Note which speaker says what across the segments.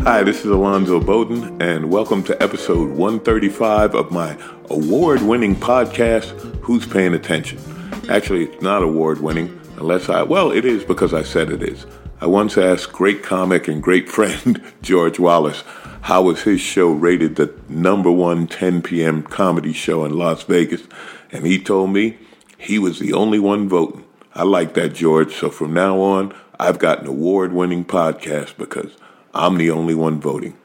Speaker 1: Hi, this is Alonzo Bowden, and welcome to episode 135 of my award-winning podcast, Who's Paying Attention? Actually, it's not award-winning, it is because I said it is. I once asked great comic and great friend George Wallace how was his show rated the number one 10 p.m. comedy show in Las Vegas, and he told me he was the only one voting. I like that, George, so from now on, I've got an award-winning podcast because I'm the only one voting.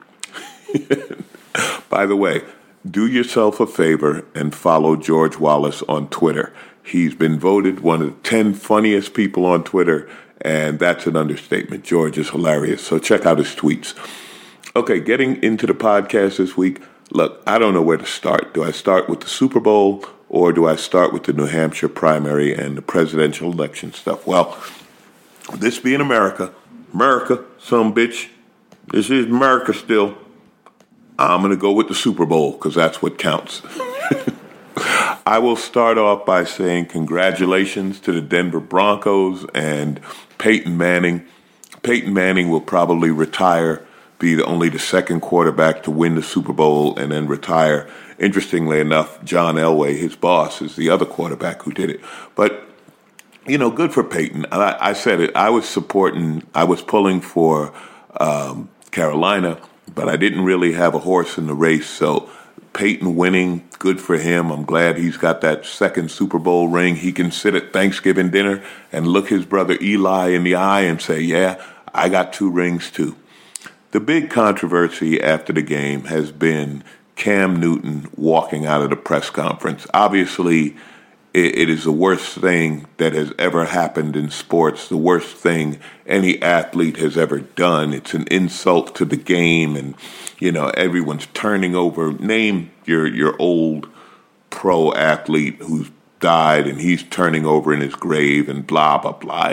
Speaker 1: By the way, do yourself a favor and follow George Wallace on Twitter. He's been voted one of the 10 funniest people on Twitter, and that's an understatement. George is hilarious, so check out his tweets. Okay, getting into the podcast this week. Look, I don't know where to start. Do I start with the Super Bowl, or do I start with the New Hampshire primary and the presidential election stuff? Well, this being America, some bitch, this is America still. I'm going to go with the Super Bowl because that's what counts. I will start off by saying congratulations to the Denver Broncos and Peyton Manning. Peyton Manning will probably retire, be only the second quarterback to win the Super Bowl and then retire. Interestingly enough, John Elway, his boss, is the other quarterback who did it. But, good for Peyton. I said it. I was pulling for Carolina, but I didn't really have a horse in the race. So Peyton winning, good for him. I'm glad he's got that second Super Bowl ring. He can sit at Thanksgiving dinner and look his brother Eli in the eye and say, yeah, I got 2 rings too. The big controversy after the game has been Cam Newton walking out of the press conference. Obviously, it is the worst thing that has ever happened in sports, the worst thing any athlete has ever done. It's an insult to the game, and, everyone's turning over. Name your old pro athlete who's died, and he's turning over in his grave and blah, blah, blah.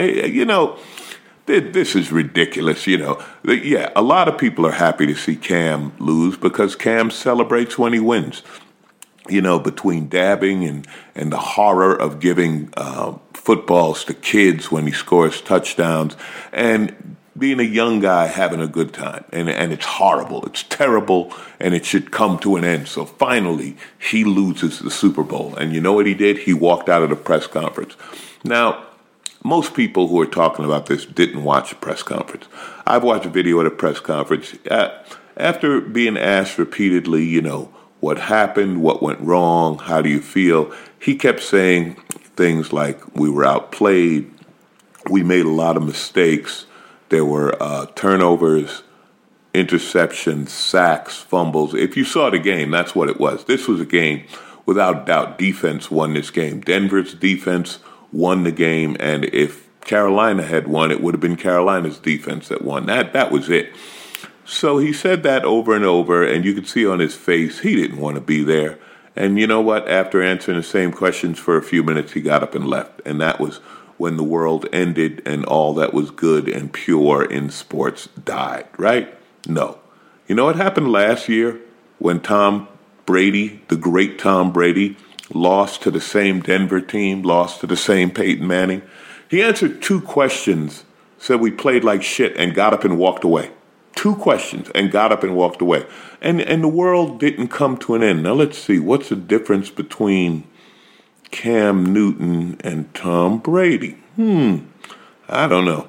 Speaker 1: This is ridiculous, Yeah, a lot of people are happy to see Cam lose because Cam celebrates when he wins. Between dabbing and the horror of giving footballs to kids when he scores touchdowns and being a young guy having a good time. And it's horrible. It's terrible, and it should come to an end. So finally, he loses the Super Bowl. And you know what he did? He walked out of the press conference. Now, most people who are talking about this didn't watch the press conference. I've watched a video of the press conference. After being asked repeatedly, what happened, what went wrong, how do you feel, he kept saying things like, we were outplayed, we made a lot of mistakes, there were turnovers, interceptions, sacks, fumbles. If you saw the game, that's what it was. This was a game, without doubt, defense won this game. Denver's defense won the game, and if Carolina had won, it would have been Carolina's defense that won. That was it. So he said that over and over, and you could see on his face he didn't want to be there. And you know what? After answering the same questions for a few minutes, he got up and left. And that was when the world ended and all that was good and pure in sports died, right? No. You know what happened last year when Tom Brady, the great Tom Brady, lost to the same Denver team, lost to the same Peyton Manning? He answered 2 questions, said we played like shit, and got up and walked away. 2 questions and got up and walked away. And the world didn't come to an end. Now let's see, what's the difference between Cam Newton and Tom Brady? I don't know.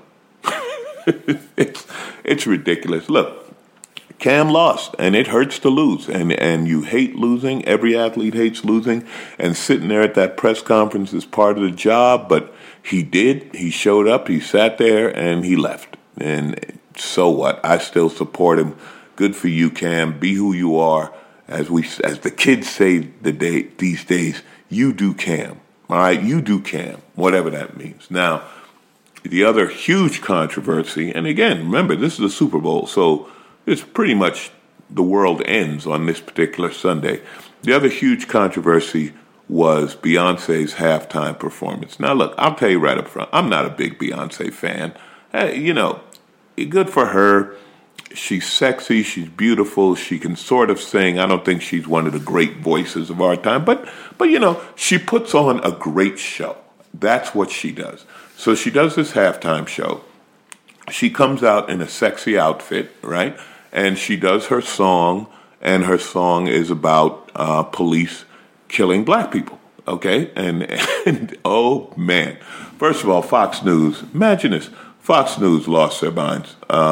Speaker 1: It's ridiculous. Look, Cam lost, and it hurts to lose. And you hate losing. Every athlete hates losing. And sitting there at that press conference is part of the job. But he did. He showed up. He sat there, and he left. And so what? I still support him. Good for you, Cam. Be who you are. As the kids say these days, you do Cam. All right, you do Cam, whatever that means. Now, the other huge controversy, and again, remember, this is the Super Bowl, so it's pretty much the world ends on this particular Sunday. The other huge controversy was Beyonce's halftime performance. Now, look, I'll tell you right up front, I'm not a big Beyonce fan. Good for her. She's sexy. She's beautiful. She can sort of sing. I don't think she's one of the great voices of our time, but she puts on a great show. That's what she does. So she does this halftime show. She comes out in a sexy outfit, right? And she does her song, and her song is about police killing black people. Okay? And oh, man. First of all, Fox News, imagine this. Fox News lost their minds.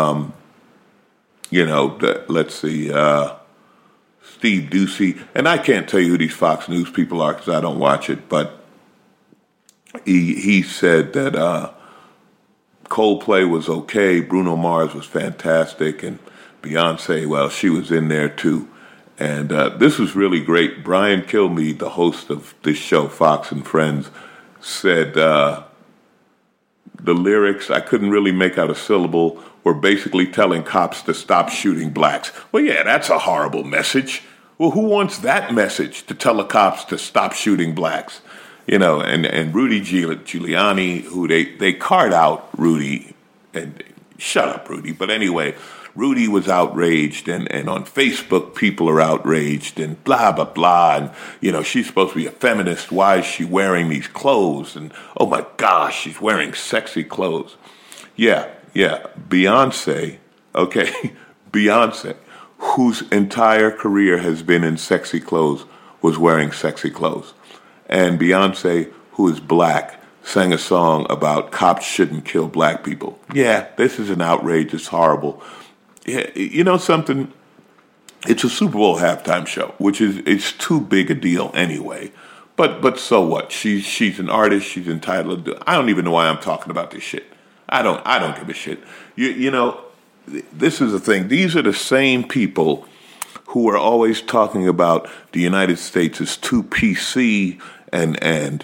Speaker 1: Let's see, Steve Doocy. And I can't tell you who these Fox News people are because I don't watch it, but he said that Coldplay was okay, Bruno Mars was fantastic, and Beyonce, well, she was in there too. And this was really great. Brian Kilmeade, the host of this show, Fox and Friends, said the lyrics, I couldn't really make out a syllable, were basically telling cops to stop shooting blacks. Well, yeah, that's a horrible message. Well, who wants that message, to tell the cops to stop shooting blacks? And Rudy Giuliani, who they card out Rudy, and shut up, Rudy. But anyway, Rudy was outraged, and on Facebook, people are outraged, and blah, blah, blah. And, she's supposed to be a feminist. Why is she wearing these clothes? And, oh, my gosh, she's wearing sexy clothes. Yeah, Beyonce, okay, Beyonce, whose entire career has been in sexy clothes, was wearing sexy clothes. And Beyonce, who is black, sang a song about cops shouldn't kill black people. Yeah, this is an outrage. It's horrible. Yeah, you know something? It's a Super Bowl halftime show, which it's too big a deal anyway. But so what? She's an artist. She's entitled to. I don't even know why I'm talking about this shit. I don't give a shit. This is the thing. These are the same people who are always talking about the United States is too PC and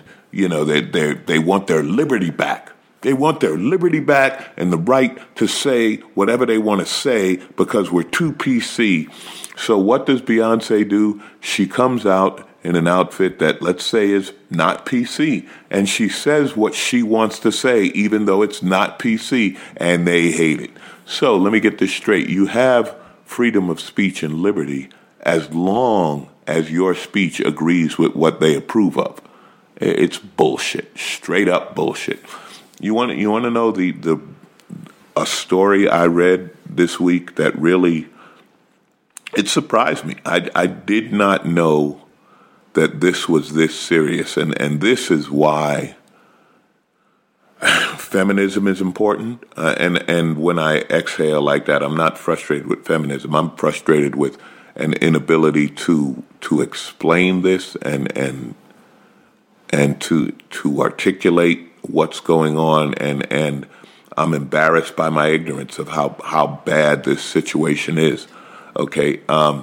Speaker 1: they want their liberty back. They want their liberty back and the right to say whatever they want to say because we're too PC. So what does Beyonce do? She comes out in an outfit that, let's say, is not PC. And she says what she wants to say, even though it's not PC, and they hate it. So let me get this straight. You have freedom of speech and liberty as long as your speech agrees with what they approve of. It's bullshit, straight up bullshit. You want to know a story I read this week that really, it surprised me. I did not know that this was this serious, and this is why feminism is important. And when I exhale like that, I'm not frustrated with feminism. I'm frustrated with an inability to explain this and to articulate what's going on, and I'm embarrassed by my ignorance of how bad this situation is. Okay,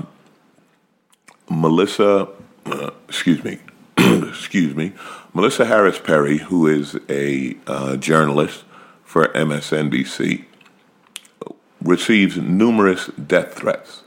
Speaker 1: Melissa Harris Perry, who is a journalist for MSNBC, receives numerous death threats.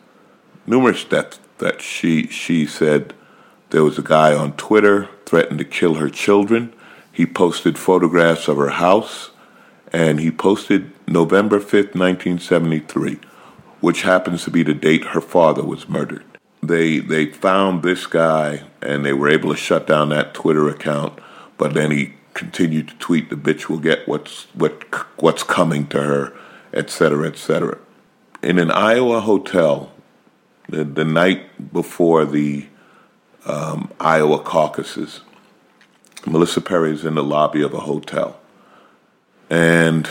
Speaker 1: She said there was a guy on Twitter threatened to kill her children. He posted photographs of her house, and he posted November 5th, 1973, which happens to be the date her father was murdered. They found this guy, and they were able to shut down that Twitter account, but then he continued to tweet, the bitch will get what's coming to her, etc., etc. In an Iowa hotel, the night before the Iowa caucuses, Melissa Perry is in the lobby of a hotel, and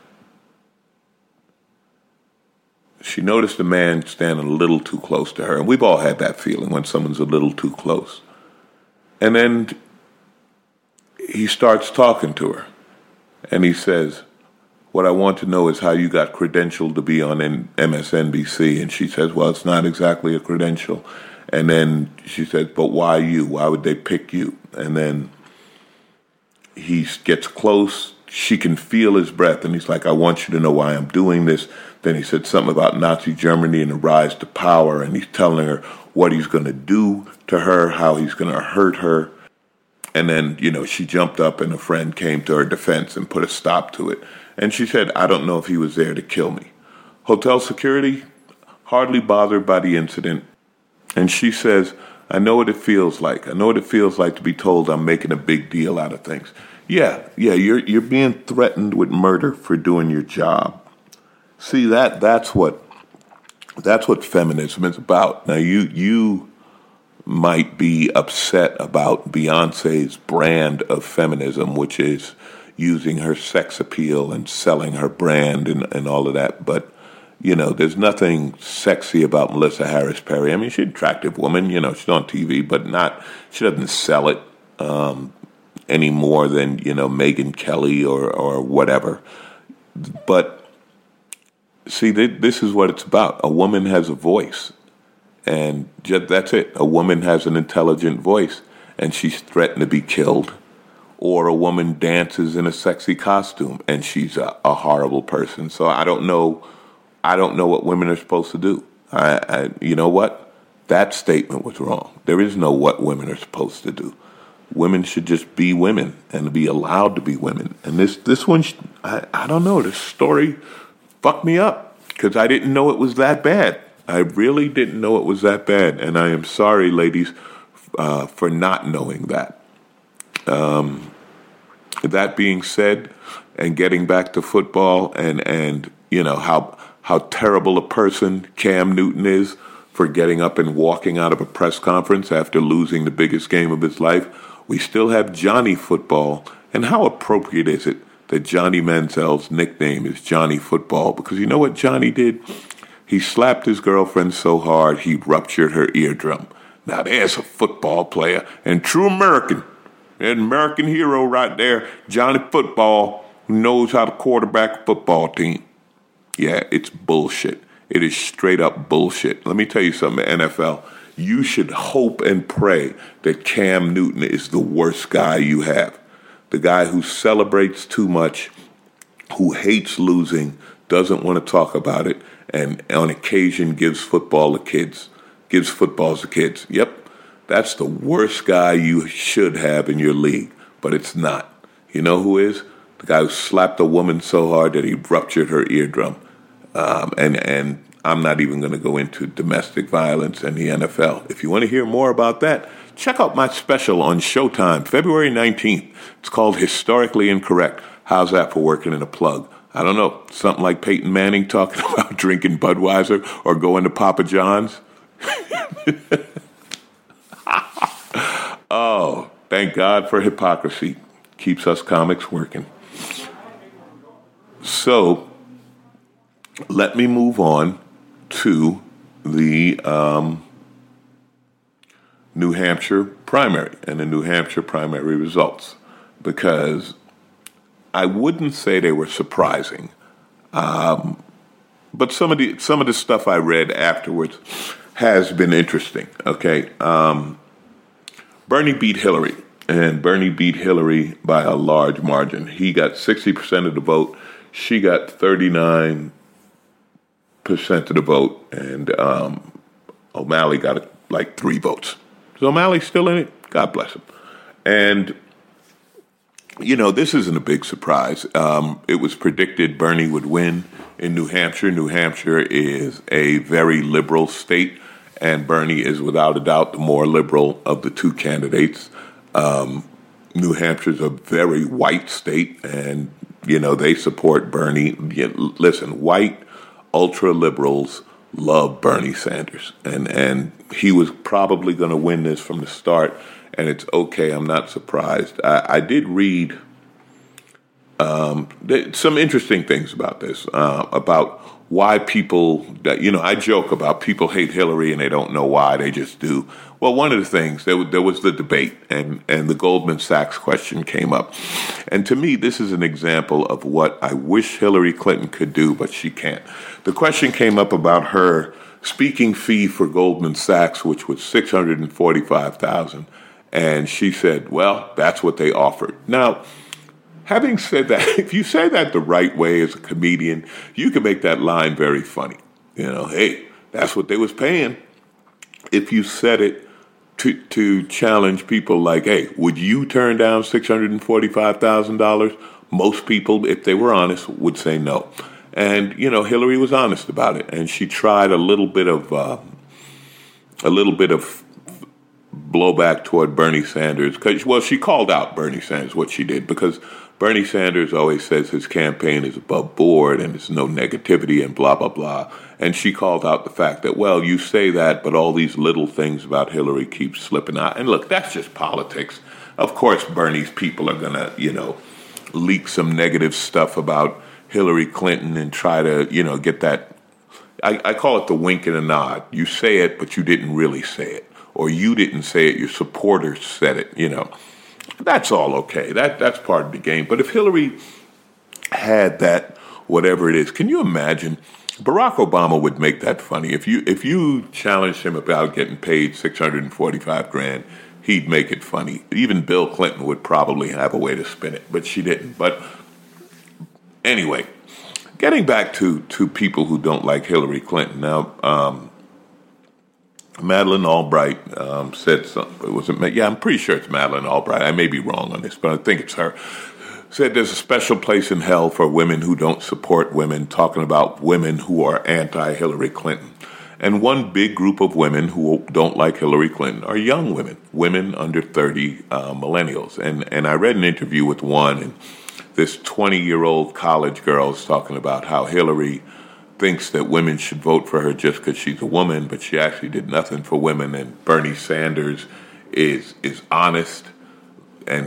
Speaker 1: she noticed a man standing a little too close to her. And we've all had that feeling when someone's a little too close. And then he starts talking to her. And he says, what I want to know is how you got credentialed to be on MSNBC. And she says, well, it's not exactly a credential. And then she says, but why you? Why would they pick you? And then he gets close. She can feel his breath. And he's like, I want you to know why I'm doing this. Then he said something about Nazi Germany and the rise to power, and he's telling her what he's going to do to her, how he's going to hurt her. And then, she jumped up and a friend came to her defense and put a stop to it. And she said, I don't know if he was there to kill me. Hotel security, hardly bothered by the incident. And she says, I know what it feels like. I know what it feels like to be told I'm making a big deal out of things. Yeah, you're being threatened with murder for doing your job. See, that's what That's what feminism is about. Now, you might be upset about Beyonce's brand of feminism, which is using her sex appeal and selling her brand and all of that. But, there's nothing sexy about Melissa Harris Perry. I mean, she's an attractive woman. She's on TV, but she doesn't sell it any more than, Megyn Kelly or whatever. But, see, this is what it's about. A woman has a voice. And that's it. A woman has an intelligent voice, and she's threatened to be killed. Or a woman dances in a sexy costume, and she's a horrible person. So I don't know what women are supposed to do. You know what? That statement was wrong. There is no what women are supposed to do. Women should just be women and be allowed to be women. And this one, I don't know. This story fucked me up because I didn't know it was that bad. I really didn't know it was that bad, and I am sorry, ladies, for not knowing that. That being said, and getting back to football, and how terrible a person Cam Newton is for getting up and walking out of a press conference after losing the biggest game of his life, we still have Johnny Football, and how appropriate is it that Johnny Manziel's nickname is Johnny Football? Because you know what Johnny did? He slapped his girlfriend so hard he ruptured her eardrum. Now there's a football player and true American. An American hero right there, Johnny Football, who knows how to quarterback a football team. Yeah, it's bullshit. It is straight up bullshit. Let me tell you something, NFL. You should hope and pray that Cam Newton is the worst guy you have. The guy who celebrates too much, who hates losing, doesn't want to talk about it, and on occasion gives footballs to kids. Yep, that's the worst guy you should have in your league, but it's not. You know who is? The guy who slapped a woman so hard that he ruptured her eardrum. And I'm not even going to go into domestic violence in the NFL. If you want to hear more about that, check out my special on Showtime, February 19th. It's called Historically Incorrect. How's that for working in a plug? I don't know, something like Peyton Manning talking about drinking Budweiser or going to Papa John's. Oh, thank God for hypocrisy. Keeps us comics working. So, let me move on to the New Hampshire primary and the New Hampshire primary results, because I wouldn't say they were surprising, but some of the stuff I read afterwards has been interesting. Okay, Bernie beat Hillary, and Bernie beat Hillary by a large margin. He got 60% of the vote. She got 39% of the vote, and O'Malley got like 3 votes. So O'Malley's still in it. God bless him. And this isn't a big surprise. It was predicted Bernie would win in New Hampshire. New Hampshire is a very liberal state, and Bernie is without a doubt the more liberal of the two candidates. New Hampshire is a very white state, and, they support Bernie. Listen, white ultra-liberals love Bernie Sanders, and he was probably going to win this from the start. And it's okay. I'm not surprised. I did read some interesting things about this, about why people, I joke about people hate Hillary and they don't know why, they just do. Well, one of the things, there was the debate, and the Goldman Sachs question came up. And to me, this is an example of what I wish Hillary Clinton could do, but she can't. The question came up about her speaking fee for Goldman Sachs, which was $645,000. And she said, well, that's what they offered. Now, having said that, if you say that the right way as a comedian, you can make that line very funny. Hey, that's what they was paying. If you said it to challenge people like, hey, would you turn down $645,000? Most people, if they were honest, would say no. And, Hillary was honest about it. And she tried a little bit of blowback toward Bernie Sanders, because, she called out Bernie Sanders, what she did, because Bernie Sanders always says his campaign is above board and there's no negativity and blah, blah, blah. And she called out the fact that, well, you say that, but all these little things about Hillary keep slipping out. And look, that's just politics. Of course, Bernie's people are going to, leak some negative stuff about Hillary Clinton and try to, get that. I call it the wink and a nod. You say it, but you didn't really say it. Or you didn't say it, your supporters said it, That's all okay. That's part of the game. But if Hillary had that, whatever it is, can you imagine? Barack Obama would make that funny. If you challenged him about getting paid $645,000, he'd make it funny. Even Bill Clinton would probably have a way to spin it, but she didn't. But anyway, getting back to people who don't like Hillary Clinton. Now, Madeleine Albright said something. I'm pretty sure it's Madeleine Albright. I may be wrong on this, but I think it's her. Said there's a special place in hell for women who don't support women, talking about women who are anti-Hillary Clinton. And one big group of women who don't like Hillary Clinton are young women under 30, millennials. And I read an interview with one, and this 20-year-old college girl is talking about how Hillary thinks that women should vote for her just because she's a woman, but she actually did nothing for women. And Bernie Sanders is honest. And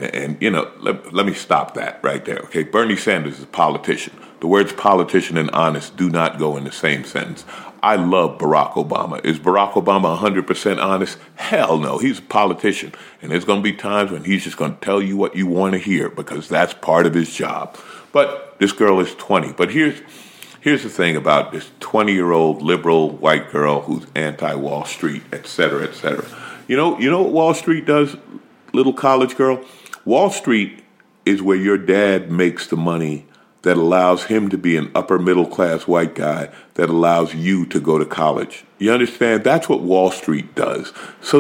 Speaker 1: let me stop that right there. Okay, Bernie Sanders is a politician. The words politician and honest do not go in the same sentence. I love Barack Obama. Is Barack Obama 100% honest? Hell no. He's a politician. And there's going to be times when he's just going to tell you what you want to hear because that's part of his job. But this girl is 20. But here's the thing about this 20-year-old liberal white girl who's anti-Wall Street, et cetera, et cetera. You know what Wall Street does, little college girl? Wall Street is where your dad makes the money that allows him to be an upper middle class white guy that allows you to go to college. You understand? That's what Wall Street does. So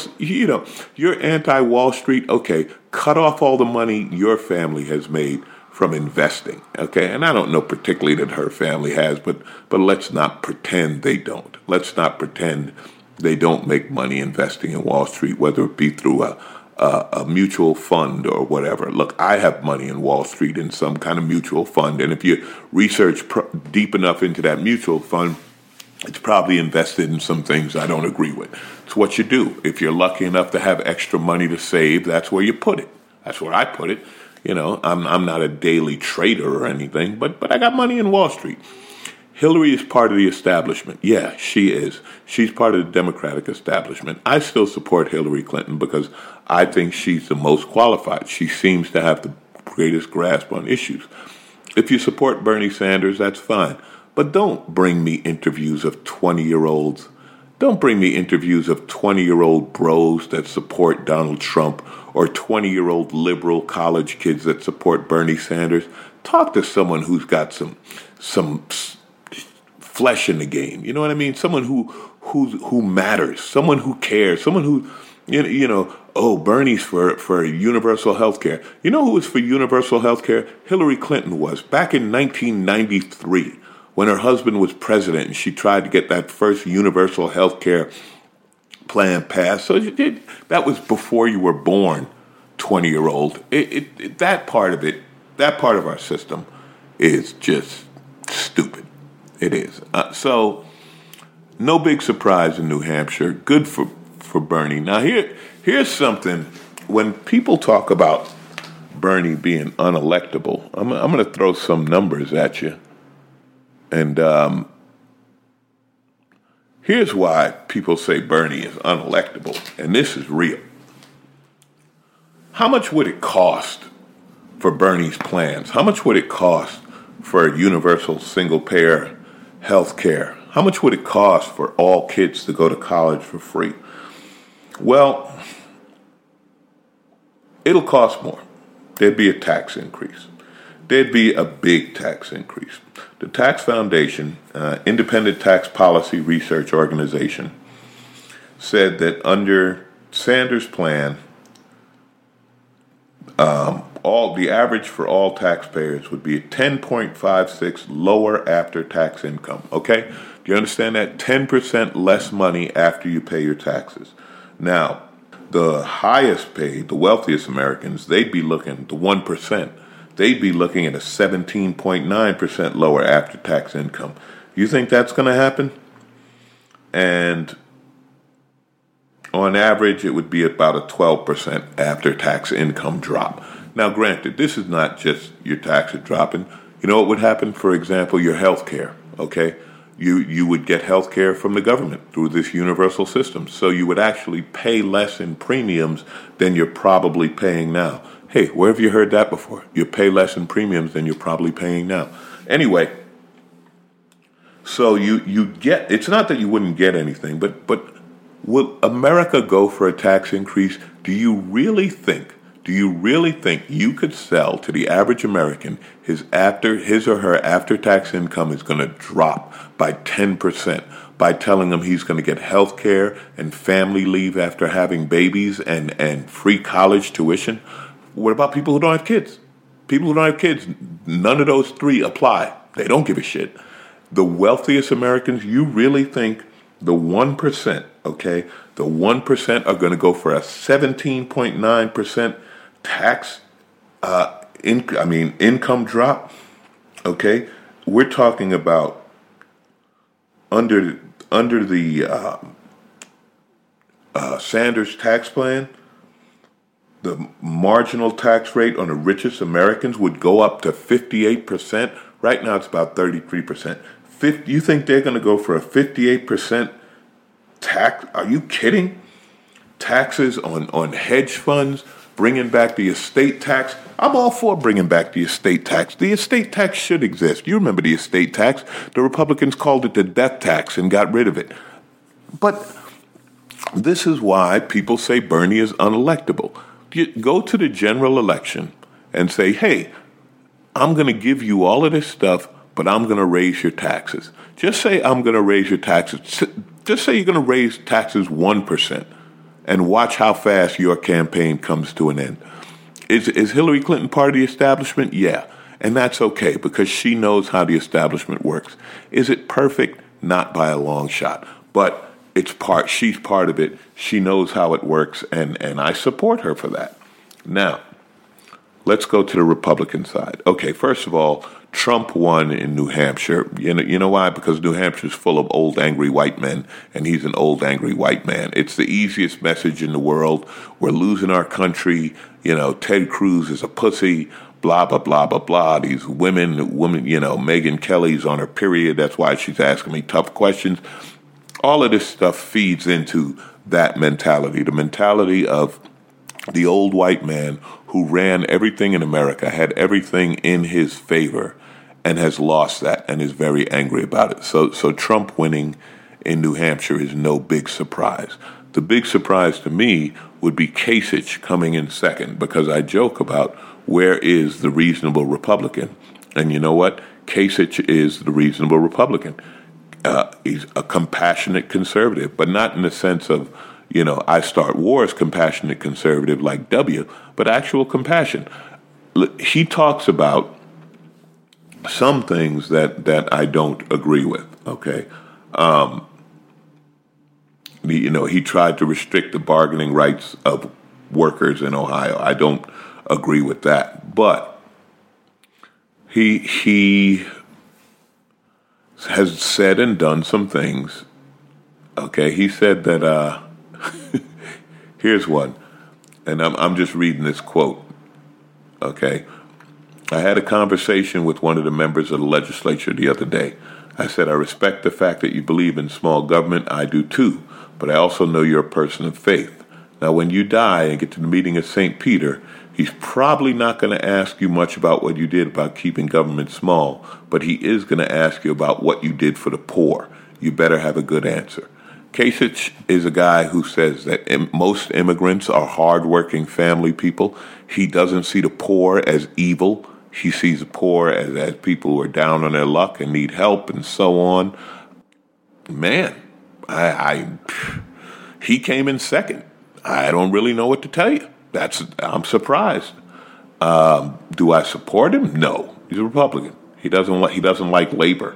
Speaker 1: you're anti-Wall Street. Okay, cut off all the money your family has made from investing. Okay, and I don't know particularly that her family has, but let's not pretend they don't. Let's not pretend they don't make money investing in Wall Street, whether it be through a mutual fund or whatever. Look, I have money in Wall Street in some kind of mutual fund, and if you research deep enough into that mutual fund, it's probably invested in some things I don't agree with. It's what you do. If you're lucky enough to have extra money to save, that's where you put it. That's where I put it. I'm not a daily trader or anything, but I got money in Wall Street. Hillary is part of the establishment. Yeah, she is. She's part of the Democratic establishment. I still support Hillary Clinton because I think she's the most qualified. She seems to have the greatest grasp on issues. If you support Bernie Sanders, that's fine. But don't bring me interviews of 20-year-olds. Don't bring me interviews of 20-year-old bros that support Donald Trump or 20-year-old liberal college kids that support Bernie Sanders. Talk to someone who's got some flesh in the game. You know what I mean? Someone who matters, someone who cares, someone who, Bernie's for universal health care. You know who was for universal health care? Hillary Clinton was. Back in 1993, when her husband was president and she tried to get that first universal health care plan passed. So that was before you were born, 20-year-old. That part of our system is just stupid. It is. So no big surprise in New Hampshire. Good for Bernie. Now here's something. When people talk about Bernie being unelectable, I'm going to throw some numbers at you. And here's why people say Bernie is unelectable. And this is real. How much would it cost for Bernie's plans? How much would it cost for a universal single-payer health care? How much would it cost for all kids to go to college for free? Well, it'll cost more. There'd be a tax increase. There'd be a big tax increase. The Tax Foundation, independent tax policy research organization, said that under Sanders' plan, the average for all taxpayers would be 10.56 lower after-tax income. Okay? Do you understand that? 10% less money after you pay your taxes. Now, the highest paid, the wealthiest Americans, they'd be looking, the 1%, they'd be looking at a 17.9% lower after-tax income. You think that's going to happen? And on average, it would be about a 12% after-tax income drop. Now, granted, this is not just your taxes dropping. You know what would happen? For example, your health care, okay? You would get health care from the government through this universal system. So you would actually pay less in premiums than you're probably paying now. Hey, where have you heard that before? You pay less in premiums than you're probably paying now. Anyway, so you get, it's not that you wouldn't get anything, but will America go for a tax increase? Do you really think you could sell to the average American his or her after-tax income is going to drop by 10% by telling him he's going to get health care and family leave after having babies and free college tuition? What about people who don't have kids? People who don't have kids, none of those three apply. They don't give a shit. The wealthiest Americans, you really think the 1%, okay, the 1% are going to go for a 17.9% tax income drop? Okay, we're talking about under the Sanders tax plan, the marginal tax rate on the richest Americans would go up to 58%. Right now it's about 33%. You think they're going to go for a 58% tax? Are you kidding? Taxes on hedge funds, bringing back the estate tax. I'm all for bringing back the estate tax. The estate tax should exist. You remember the estate tax. The Republicans called it the death tax and got rid of it. But this is why people say Bernie is unelectable. You go to the general election and say, hey, I'm going to give you all of this stuff, but I'm going to raise your taxes. Just say I'm going to raise your taxes. Just say you're going to raise taxes 1% and watch how fast your campaign comes to an end. Is Hillary Clinton part of the establishment? Yeah. And that's okay because she knows how the establishment works. Is it perfect? Not by a long shot. But she's part of it. She knows how it works, and I support her for that. Now, let's go to the Republican side. Okay, first of all, Trump won in New Hampshire. You know why? Because New Hampshire's full of old, angry white men, and he's an old, angry white man. It's the easiest message in the world. We're losing our country. Ted Cruz is a pussy, blah, blah, blah, blah, blah. These women, Megyn Kelly's on her period. That's why she's asking me tough questions. All of this stuff feeds into that mentality, the mentality of the old white man who ran everything in America, had everything in his favor, and has lost that and is very angry about it. So Trump winning in New Hampshire is no big surprise. The big surprise to me would be Kasich coming in second, because I joke about where is the reasonable Republican. And you know what? Kasich is the reasonable Republican. He's a compassionate conservative, but not in the sense of, I start wars compassionate conservative like W, but actual compassion. He talks about some things that I don't agree with, okay? He tried to restrict the bargaining rights of workers in Ohio. I don't agree with that, but he has said and done some things. Okay, he said that, here's one, and I'm just reading this quote, okay? I had a conversation with one of the members of the legislature the other day. I said, I respect the fact that you believe in small government. I do too, but I also know you're a person of faith. Now, when you die and get to the meeting of St. Peter, he's probably not going to ask you much about what you did about keeping government small, but he is going to ask you about what you did for the poor. You better have a good answer. Kasich is a guy who says that most immigrants are hardworking family people. He doesn't see the poor as evil. He sees the poor as people who are down on their luck and need help and so on. Man, he came in second. I don't really know what to tell you. I'm surprised. Do I support him? No. He's a Republican. He doesn't like labor.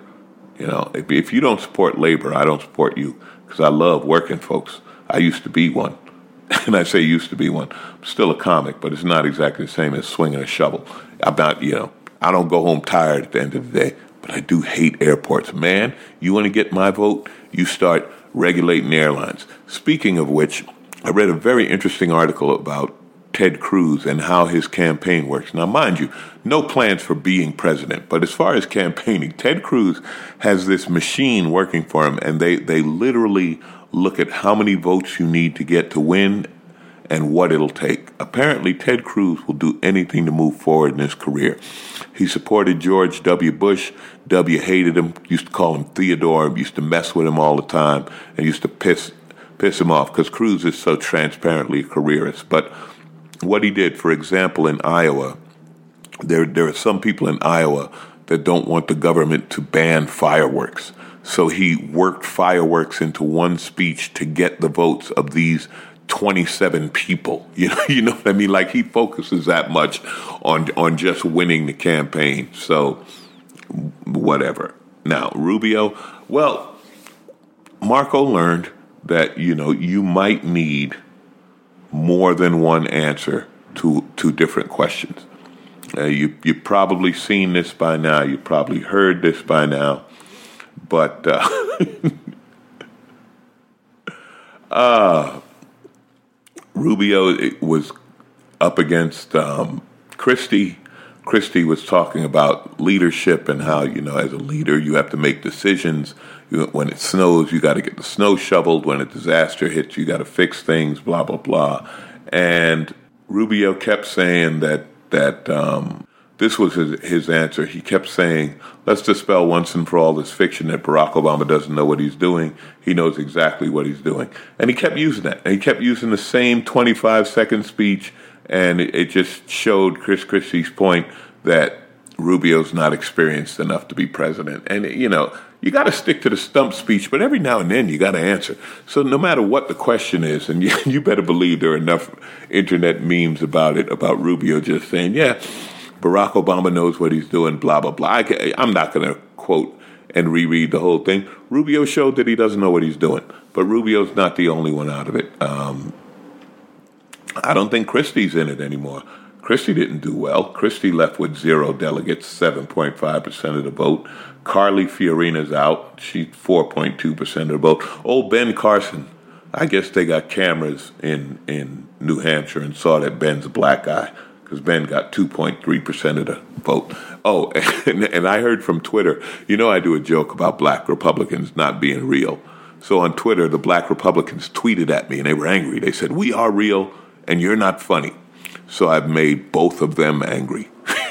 Speaker 1: If you don't support labor, I don't support you, because I love working folks. I used to be one. and I say used to be one, I'm still a comic, but it's not exactly the same as swinging a shovel. I'm not, I don't go home tired at the end of the day, but I do hate airports. Man, you want to get my vote? You start regulating airlines. Speaking of which, I read a very interesting article about Ted Cruz and how his campaign works. Now, mind you, no plans for being president, but as far as campaigning, Ted Cruz has this machine working for him, and they literally look at how many votes you need to get to win and what it'll take. Apparently, Ted Cruz will do anything to move forward in his career. He supported George W. Bush. W hated him, used to call him Theodore, used to mess with him all the time, and used to piss him off because Cruz is so transparently a careerist. But what he did, for example, in Iowa, there are some people in Iowa that don't want the government to ban fireworks. So he worked fireworks into one speech to get the votes of these 27 people. You know what I mean? Like, he focuses that much on just winning the campaign. So whatever. Now, Rubio, well, Marco learned that, you might need more than one answer to different questions. You've probably seen this by now. You've probably heard this by now. But Rubio was up against Christie. Christie was talking about leadership and how, as a leader, you have to make decisions. When it snows, you got to get the snow shoveled. When a disaster hits, you got to fix things, blah, blah, blah. And Rubio kept saying that this was his answer. He kept saying, let's dispel once and for all this fiction that Barack Obama doesn't know what he's doing. He knows exactly what he's doing. And he kept using that. And he kept using the same 25-second speech, and it just showed Chris Christie's point that Rubio's not experienced enough to be president. And, you got to stick to the stump speech, but every now and then you got to answer. So no matter what the question is, and you better believe there are enough internet memes about it, about Rubio just saying, yeah, Barack Obama knows what he's doing, blah, blah, blah. I'm not going to quote and reread the whole thing. Rubio showed that he doesn't know what he's doing, but Rubio's not the only one out of it. I don't think Christie's in it anymore. Christie didn't do well. Christie left with 0 delegates, 7.5% of the vote. Carly Fiorina's out. She's 4.2% of the vote. Old Ben Carson, I guess they got cameras in New Hampshire and saw that Ben's a black guy, because Ben got 2.3% of the vote. Oh, and I heard from Twitter, I do a joke about black Republicans not being real. So on Twitter, the black Republicans tweeted at me, and they were angry. They said, we are real, and you're not funny. So I've made both of them angry.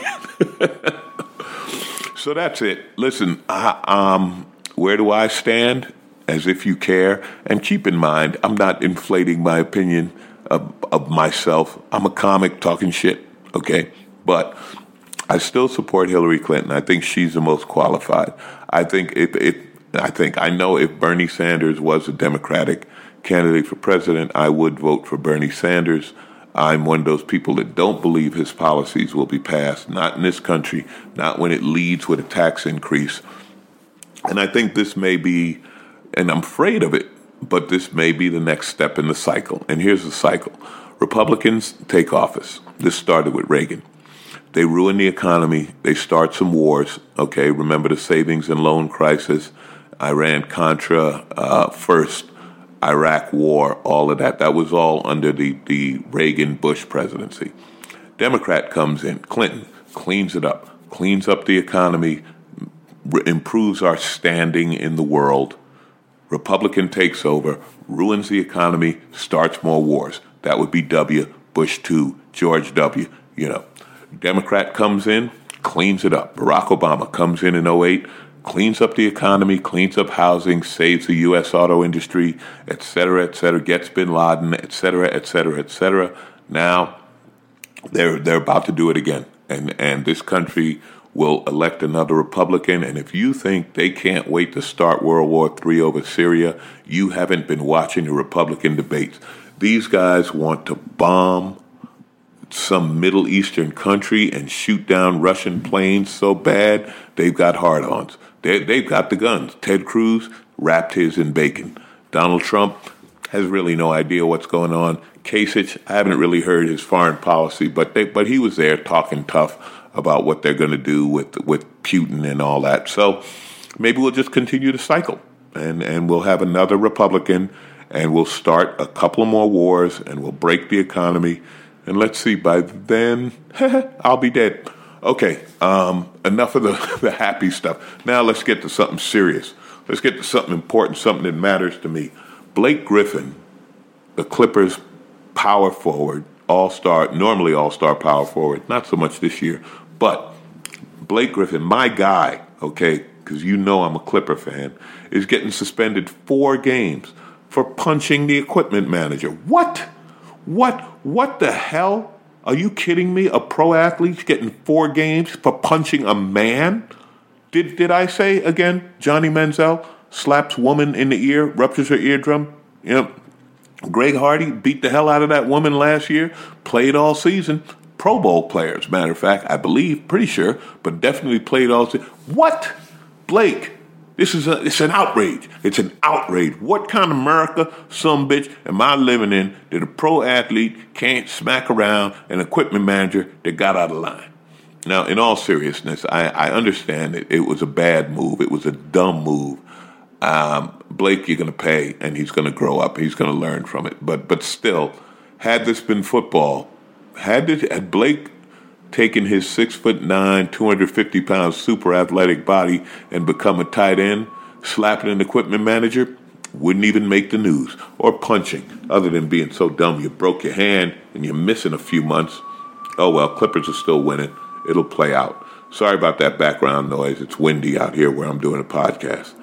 Speaker 1: So that's it. Listen, where do I stand? As if you care. And keep in mind, I'm not inflating my opinion of myself. I'm a comic talking shit, okay? But I still support Hillary Clinton. I think she's the most qualified. I know if Bernie Sanders was a Democratic candidate for president, I would vote for Bernie Sanders. I'm one of those people that don't believe his policies will be passed, not in this country, not when it leads with a tax increase. And I think this may be, and I'm afraid of it, but this may be the next step in the cycle. And here's the cycle. Republicans take office. This started with Reagan. They ruin the economy. They start some wars. Okay, remember the savings and loan crisis, Iran-Contra, first Iraq war, all of that. That was all under the Reagan-Bush presidency. Democrat comes in, Clinton, cleans it up, cleans up the economy, improves our standing in the world. Republican takes over, ruins the economy, starts more wars. That would be W, Bush 2, George W, Democrat comes in, cleans it up. Barack Obama comes in 2008, cleans up the economy, cleans up housing, saves the U.S. auto industry, et cetera, gets bin Laden, et cetera. Now, they're about to do it again. And this country will elect another Republican. And if you think they can't wait to start World War III over Syria, you haven't been watching the Republican debates. These guys want to bomb some Middle Eastern country and shoot down Russian planes so bad, they've got hard-ons. They've got the guns. Ted Cruz wrapped his in bacon. Donald Trump has really no idea what's going on. Kasich, I haven't really heard his foreign policy, but he was there talking tough about what they're going to do with Putin and all that. So maybe we'll just continue to cycle, and we'll have another Republican, and we'll start a couple of more wars, and we'll break the economy. And let's see, by then, I'll be dead. Okay, enough of the happy stuff. Now let's get to something serious. Let's get to something important, something that matters to me. Blake Griffin, the Clippers power forward, normally all-star power forward, not so much this year, but Blake Griffin, my guy, okay, because you know I'm a Clipper fan, is getting suspended 4 games for punching the equipment manager. What? What the hell? Are you kidding me? A pro athlete's getting 4 games for punching a man? Did I say, again, Johnny Manziel slaps woman in the ear, ruptures her eardrum? Yep. Greg Hardy beat the hell out of that woman last year, played all season. Pro Bowl player, as a matter of fact, I believe, pretty sure, but definitely played all season. What? Blake, it's an outrage. It's an outrage. What kind of America, some bitch, am I living in that a pro athlete can't smack around an equipment manager that got out of line? Now, in all seriousness, I understand it was a bad move. It was a dumb move. Blake, you're going to pay, and he's going to grow up. He's going to learn from it. But still, had this been football, had Blake taken his 6'9", 250-pound super athletic body and become a tight end, slapping an equipment manager, wouldn't even make the news. Or punching, other than being so dumb you broke your hand and you're missing a few months. Oh well, Clippers are still winning. It'll play out. Sorry about that background noise. It's windy out here where I'm doing a podcast.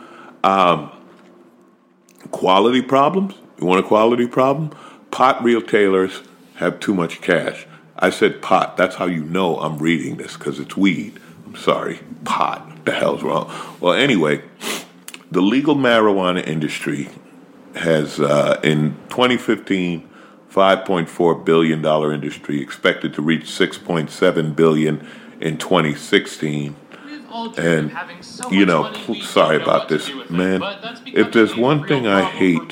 Speaker 1: Quality problems? You want a quality problem? Pot retailers have too much cash. I said pot. That's how you know I'm reading this, because it's weed. I'm sorry. Pot. What the hell's wrong? Well, anyway, the legal marijuana industry has, in 2015, $5.4 billion industry, expected to reach $6.7 billion in 2016. And, you know, sorry about this, man. If there's one thing I hate,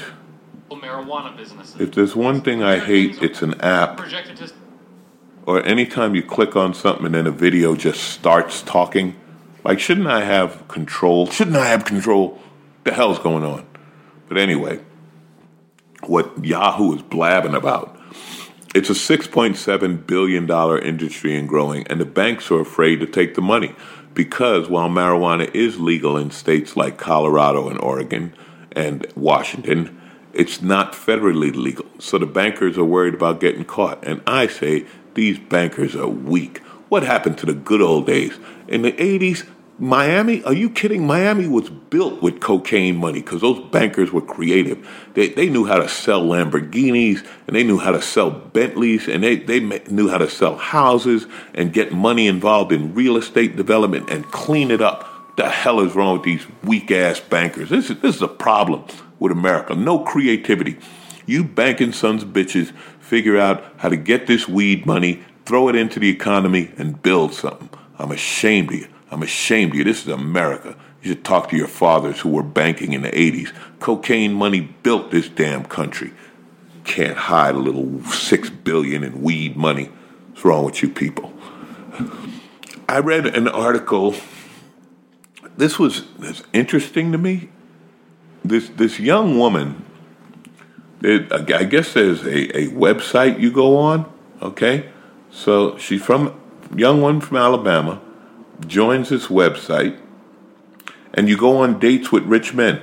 Speaker 1: it's an app. Or anytime you click on something and then a video just starts talking. Like, shouldn't I have control? What the hell's going on? But anyway, what Yahoo is blabbing about, it's a $6.7 billion industry and growing, and the banks are afraid to take the money because while marijuana is legal in states like Colorado and Oregon and Washington, it's not federally legal. So the bankers are worried about getting caught. And I say, these bankers are weak. What happened to the good old days? In the 80s, Miami, are you kidding? Miami was built with cocaine money because those bankers were creative. They knew how to sell Lamborghinis, and they knew how to sell Bentleys, and they knew how to sell houses and get money involved in real estate development and clean it up. What the hell is wrong with these weak-ass bankers? This is a problem with America. No creativity. You banking sons of bitches figure out how to get this weed money, throw it into the economy, and build something. I'm ashamed of you. This is America. You should talk to your fathers who were banking in the 80s. Cocaine money built this damn country. Can't hide a little $6 billion in weed money. What's wrong with you people? I read an article. This was interesting to me. This young woman, I guess there's a website you go on, okay? So she's young one from Alabama, joins this website, and you go on dates with rich men.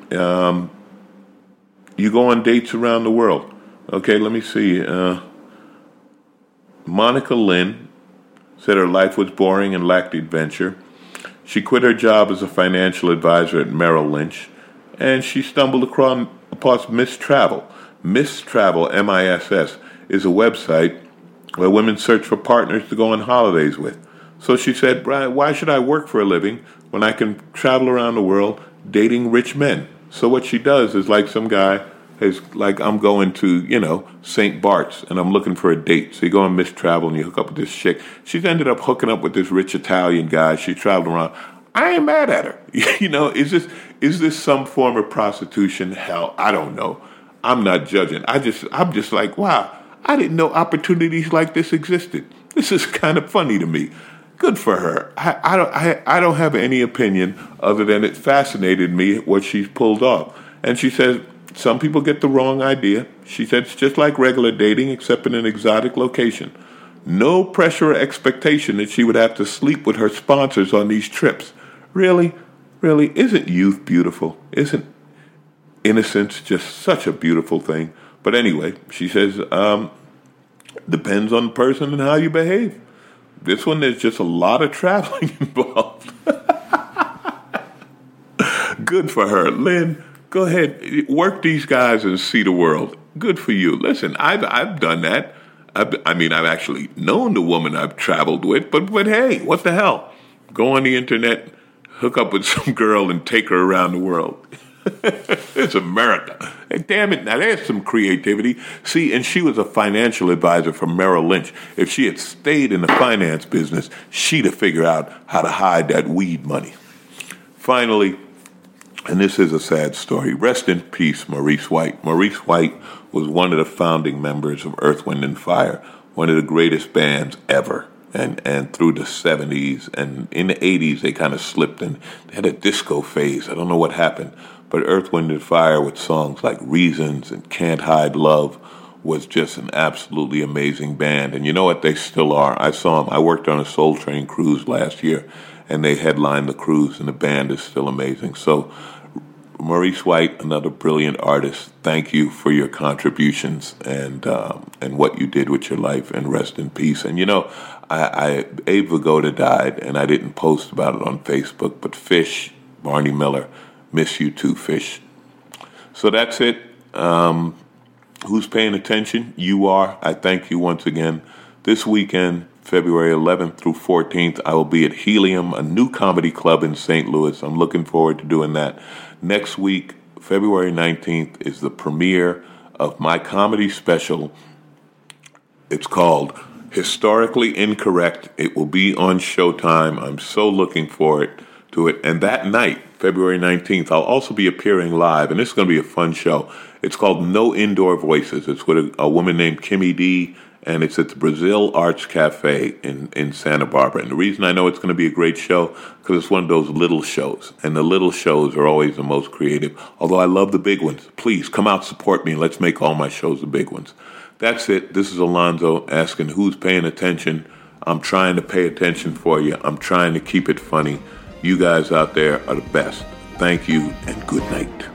Speaker 1: You go on dates around the world. Okay, let me see. Monica Lynn said her life was boring and lacked adventure. She quit her job as a financial advisor at Merrill Lynch, and she stumbled across Miss Travel. Miss Travel, MISS, is a website where women search for partners to go on holidays with. So she said, Brian, why should I work for a living when I can travel around the world dating rich men? So what she does is like some guy is like, I'm going to, St. Bart's and I'm looking for a date. So you go on Miss Travel and you hook up with this chick. She's ended up hooking up with this rich Italian guy. She traveled around. I ain't mad at her. Is this some form of prostitution? Hell, I don't know. I'm not judging. I'm just like, wow, I didn't know opportunities like this existed. This is kind of funny to me. Good for her. I don't have any opinion other than it fascinated me what she's pulled off. And she says some people get the wrong idea. She said it's just like regular dating, except in an exotic location. No pressure or expectation that she would have to sleep with her sponsors on these trips. Really, isn't youth beautiful? Isn't innocence just such a beautiful thing? But anyway, she says, depends on the person and how you behave. This one, there's just a lot of traveling involved. Good for her. Lynn, go ahead, work these guys and see the world. Good for you. Listen, I've done that. I've actually known the woman I've traveled with, but hey, what the hell? Go on the internet, hook up with some girl and take her around the world. It's America. Hey, damn it, now there's some creativity. See, and she was a financial advisor for Merrill Lynch. If she had stayed in the finance business, she'd have figured out how to hide that weed money. Finally, and this is a sad story, rest in peace, Maurice White. Maurice White was one of the founding members of Earth, Wind & Fire, one of the greatest bands ever. And through the 70s and in the 80s, they kind of slipped and they had a disco phase. I don't know what happened. But Earth, Wind & Fire with songs like Reasons and Can't Hide Love was just an absolutely amazing band. And you know what? They still are. I saw them. I worked on a Soul Train cruise last year, and they headlined the cruise, and the band is still amazing. So Maurice White, another brilliant artist, thank you for your contributions and what you did with your life, and rest in peace. And you know, Abe Vigoda died, and I didn't post about it on Facebook, but Fish, Barney Miller, miss you too, Fish. So that's it. Who's paying attention? You are. I thank you once again. This weekend, February 11th through 14th, I will be at Helium, a new comedy club in St. Louis. I'm looking forward to doing that. Next week, February 19th, is the premiere of my comedy special. It's called Historically Incorrect. It will be on Showtime. I'm so looking forward to it. And that night, February 19th, I'll also be appearing live, and this is going to be a fun show. It's called No Indoor Voices. It's with a woman named Kimmy D, and it's at the Brazil Arts Cafe in Santa Barbara. And the reason I know it's going to be a great show, because it's one of those little shows, and the little shows are always the most creative. Although I love the big ones. Please, come out, support me, and let's make all my shows the big ones. That's it. This is Alonzo asking who's paying attention. I'm trying to pay attention for you. I'm trying to keep it funny. You guys out there are the best. Thank you, and good night.